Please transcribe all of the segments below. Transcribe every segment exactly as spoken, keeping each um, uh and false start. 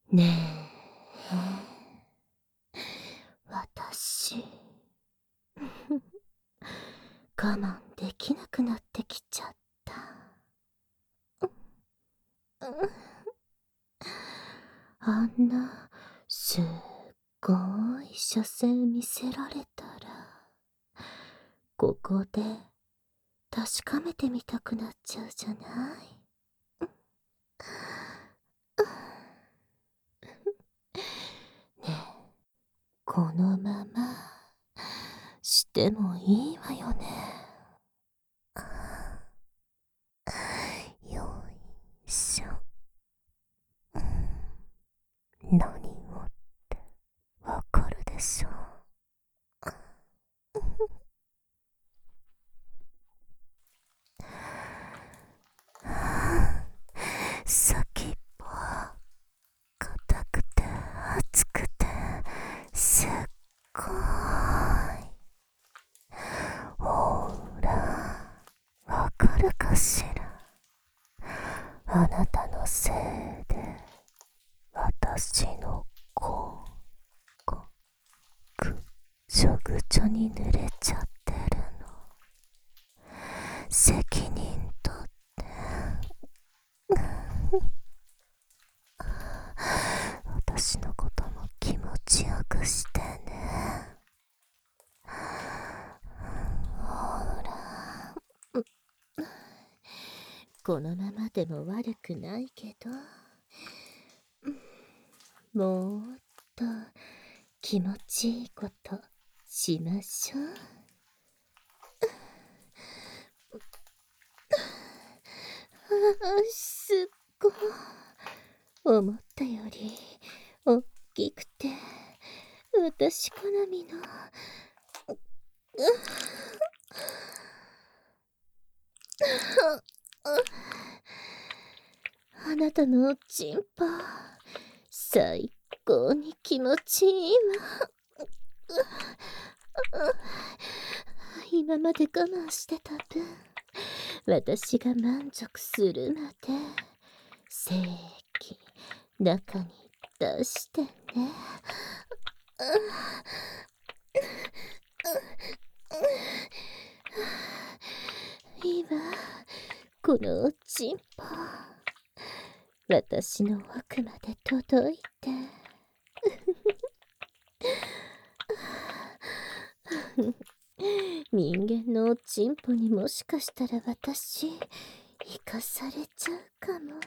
ねえ、私、我慢できなくなってきちゃった。あんな、すっごい射精見せられたら、ここで確かめてみたくなっちゃうじゃない。ねえ、このまましてもいいわよね。よいしょ。何をってわかるでしょ。先っぽは硬くて熱くてすっごい。ほら、わかるかしら。あなたのせいで私の子がぐちょぐちょに濡れちゃってるの。責任取って私のことも気持ちよくしてね。ほら、このままでも悪くないけど、もっと気持ちいいことしましょう。あ、すっごい。思ったよりおっきくて私好みの。あなたのおちんぽ最高に気持ちいいわ。今まで我慢してた分、私が満足するまで精液中に出してね。今このおちんぽ私の奥まで届いて人間のおちんぽにもしかしたら私生かされちゃうかも。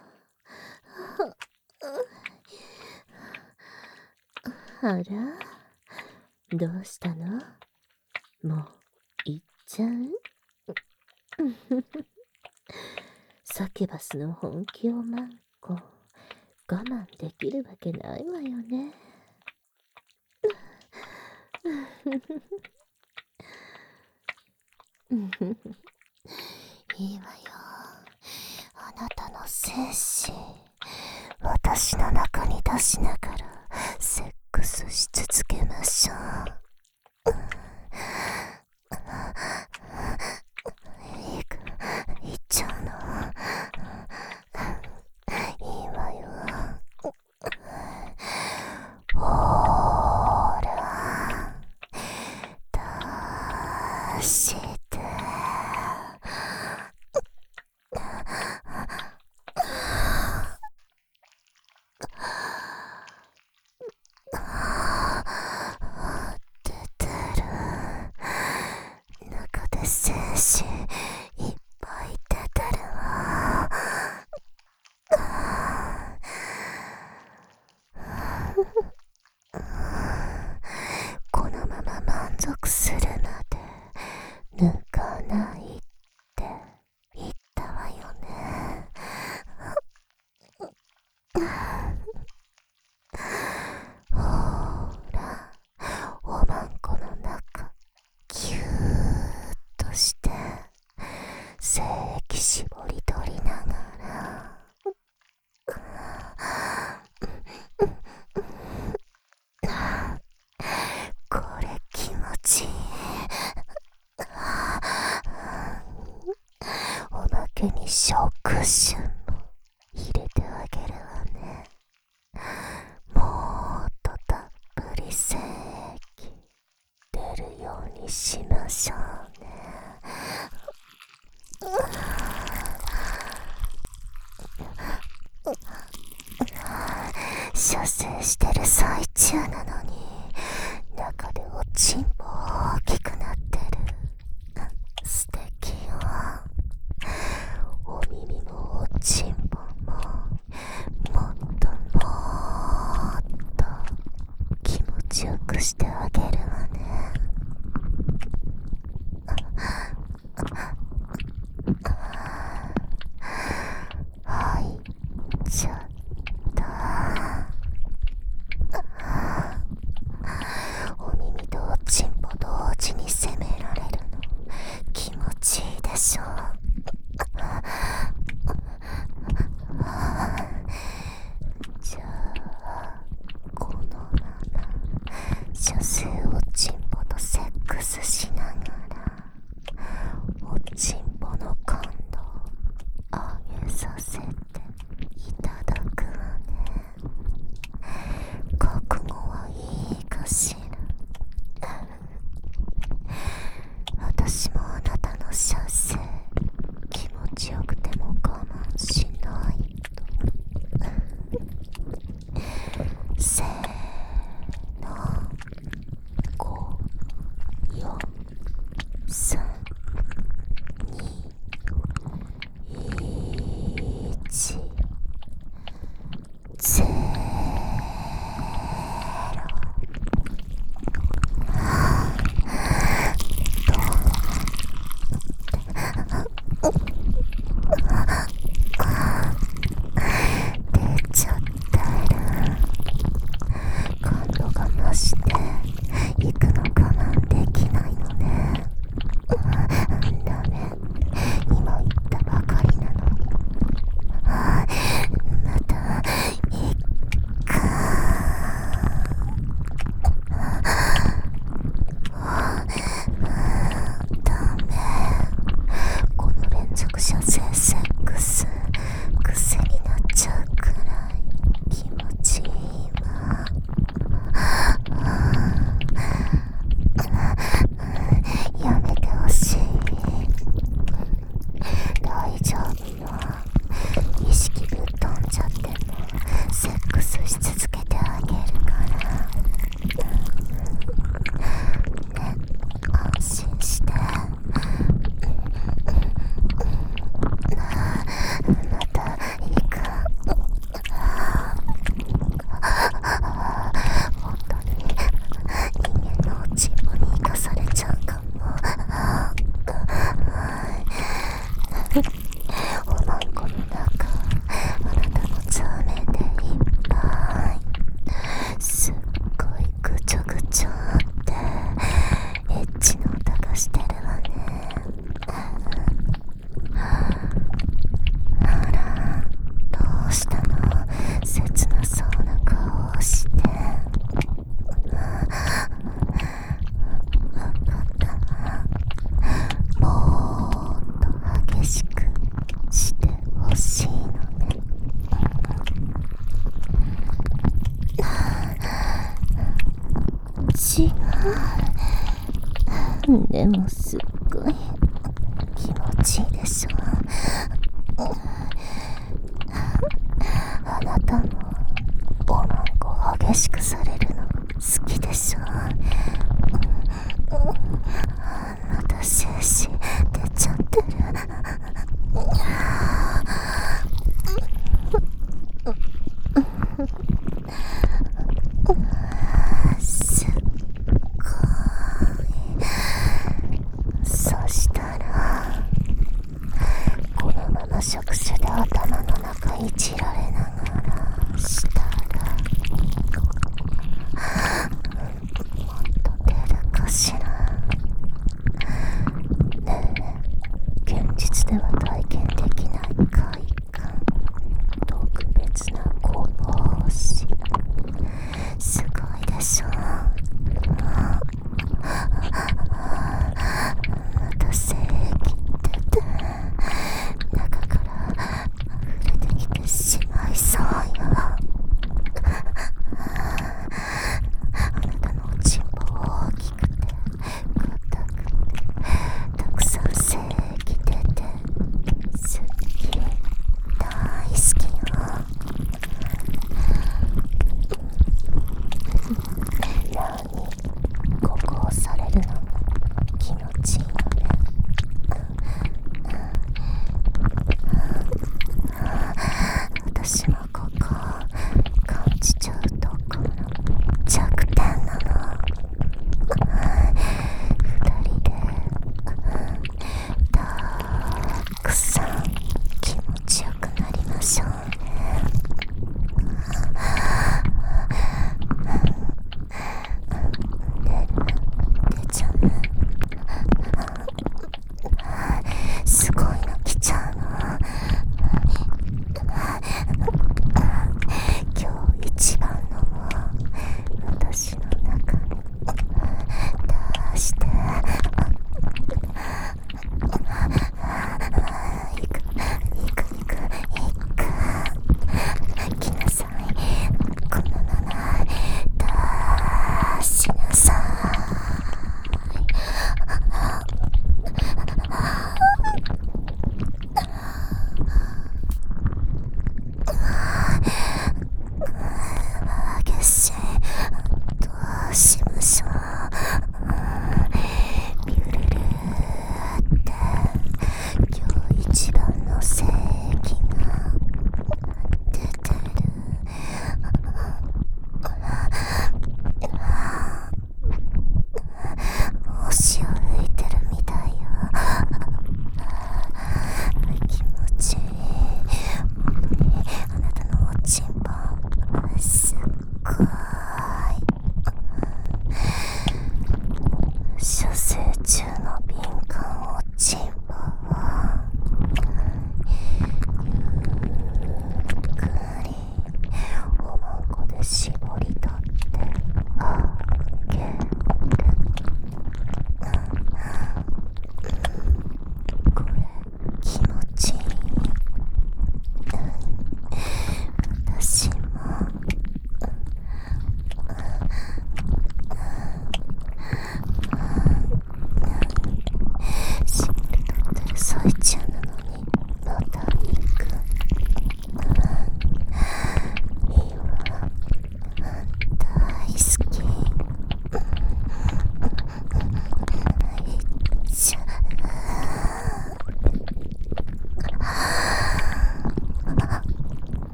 あら、どうしたの？もう行っちゃう？サキュバスの本気をマンコ我慢できるわけないわよね。いいわよ。あなたの精子私の中に出しながらセックスし続けましょう。いく、いっちゃうの。いいわよ。ほら、出して。出てる。中で精子いっぱい出てるわ。このまま満足するまで抜かないって言ったわよね。ほら、おまんこの中ぎゅーっとして精液絞り取りながらこれ気持ちいい。おまけにショックシュンも入れてあげるわね。 しましょうね。射精してる最中なのに中でおちんぽ大きくなってる。素敵よ。お耳もおちんぽももっともっと気持ちよくしてあげるわね。はい、ちょっとお耳とおちんぽ同時に攻められるの気持ちいいでしょ。じゃあこのまま射精おちんぽとセックスしながらおちんぽの感度を上げさせていただくわね。覚悟はいいかしら。私もあなたの射精気持ちよくても我慢しないと。せーの、ご、よん、さん、に、いち、ゼロ。出ちゃってる。感度が増して行くの我慢できないのね。ダメ、今言ったばかりなのに。また行く。ダメ、この連続射精セックス癖になっちゃうくらい気持ちいいわ。やめてほしい。大丈夫よ。意識ぶっ飛んじゃってもセックスし続けてあげるからね。安心して。また行く。本当に人間のおちんぽに生かされちゃうかも。おまんこの中あなたのザーメンでいっぱい。すっごいぐちょぐちょってエッチな音がしてるわね。あら、どうしたの？切なそうな顔をして。わかったわ。もっと激しくしてほしいのね。違う。でもすっごい気持ちいいでしょ。あなたもおまんこ激しくされるの好きでしょ。また精子出ちゃってる。すっごい。そしたらこのまま触手で頭の中いじられながらしたら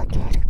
げる